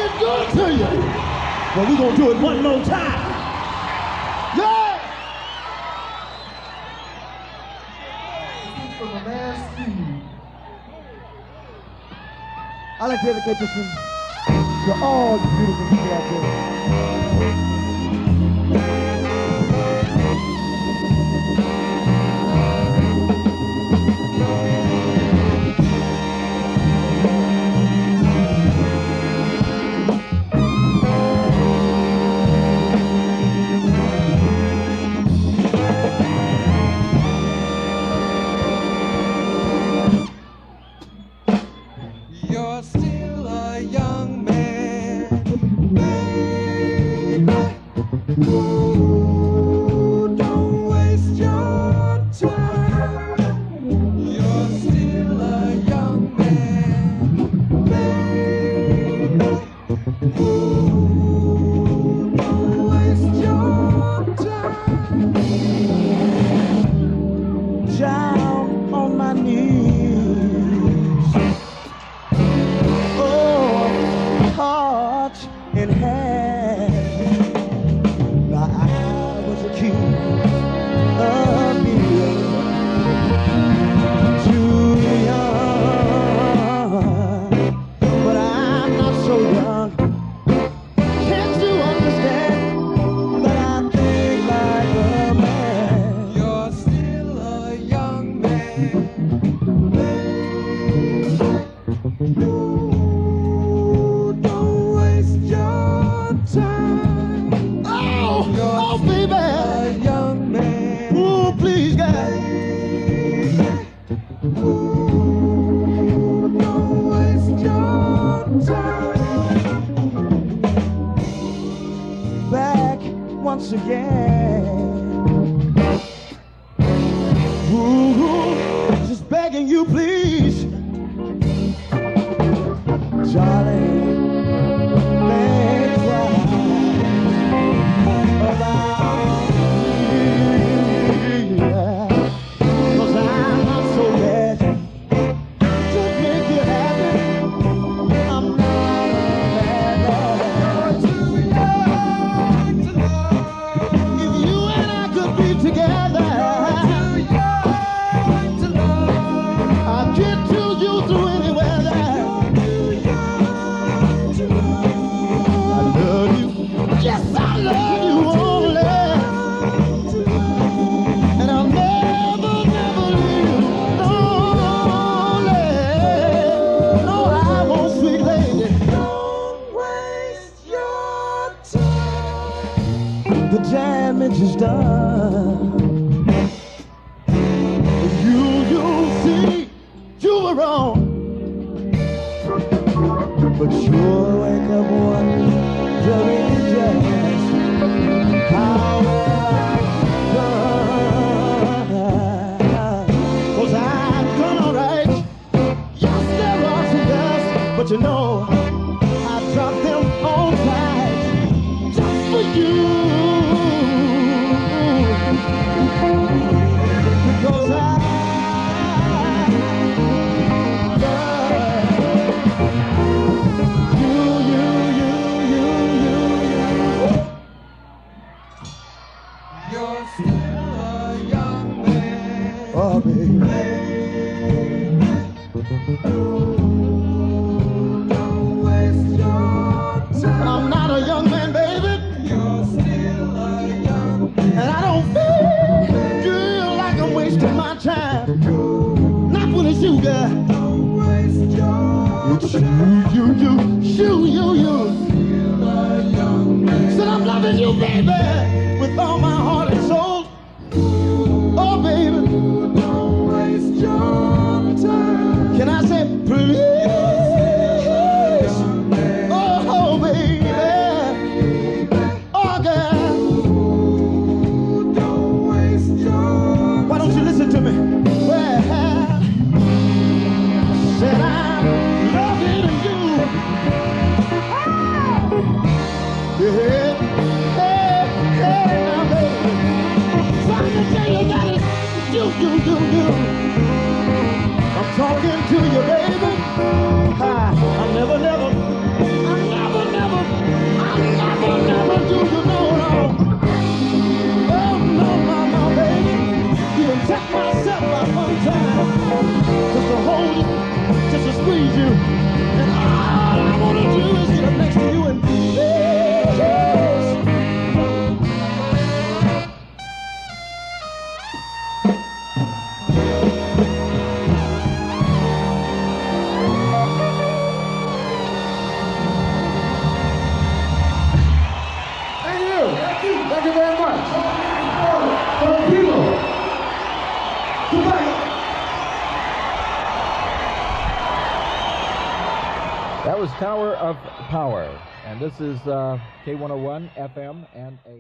is good to you. Well, we're gonna do it one more time. Yeah! This is from a man, Steve. I'd like to dedicate this one to all the beautiful people out there. You're still a young man, baby. Ooh, don't waste your time. You're still a young man, baby. Ooh, don't waste your time. Down on my knees, heart in hand. Now I was accused of being too young, but I'm not so young. Can't you understand that I think like a man? You're still a young man, baby. Ooh, don't waste your time. Oh, baby. A young man. Ooh, please, God. Ooh, don't waste your time. Back once again. Ooh, just begging you, please. Darling, think right about me. 'Cause I'm not so bad to make you happy. I'm not a bad man. Too young to love. If you and I could be together, Too young to love. I'll get to you through any weather. Too young to love. I love you. Yes, I love you only. And I'll never, never leave you lonely. No, I won't, sweet lady. Don't waste your time. The damage is done. You see, you were wrong. But you'll wake up wondering just how I've done. 'Cause I've done all right. Yes, there are some dust, but you know I dropped them on tight just for you. Because I You're still a young man. oh, baby. Don't waste your time. I'm not a young man, baby, You're still a young man. and I don't feel like I'm wasting my time. Not when it's you, girl. Don't waste your It's you. Still a young man. Said I'm loving you, baby, with all my heart and soul. Oh, baby, Don't waste your time. can I say please? Oh, baby, oh, girl, Don't waste your why don't you listen to me? Well, said I'm loving you. Yeah, hey, now, baby, trying to tell do you know now? Oh, no, baby. Even take myself out one time just to hold you, just to squeeze you. And all I want to do is get up next to you and please. Thank you very much. People. That was Tower of Power, and this is K101 FM and AM.